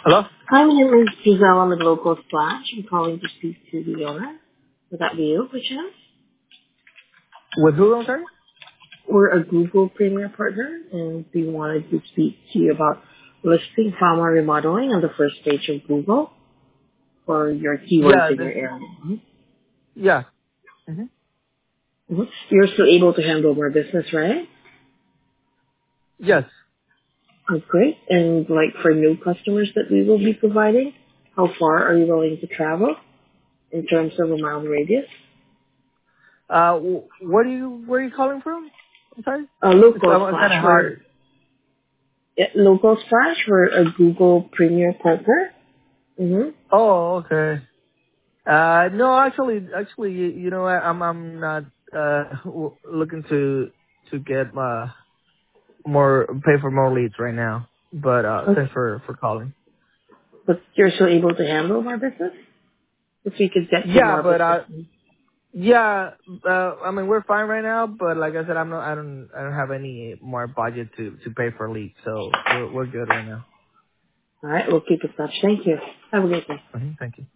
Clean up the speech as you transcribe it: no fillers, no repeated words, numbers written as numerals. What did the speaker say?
Hello? Hi, my name is Giselle. I'm with Local Splash. I'm calling to speak to the owner. Would that be you, perchance? With who, I'm sorry? We're a Google Premier partner, and we wanted to speak to you about listing farmer remodeling on the first page of Google for your keywords Yeah, in your area. yeah. hmm You're still able to handle more business, right? Yes. Oh, great. And like for new customers that we will be providing, how far are you willing to travel in terms of a mile radius? Where are you calling from? I'm sorry? It's Local kind Splash. of hard. Local Splash, we're a Google Premier partner. Mm-hmm. Oh, okay. No, actually, you know what? I'm not, looking to get, pay for more leads right now. But, thanks Okay. for calling. But you're still able to handle more business? If we could get you Yeah, more but, business. yeah, I mean, we're fine right now, but like I said, I don't have any more budget to pay for leads, so we're good right now. All right, we'll keep in touch. Thank you. Have a great day. Thank you.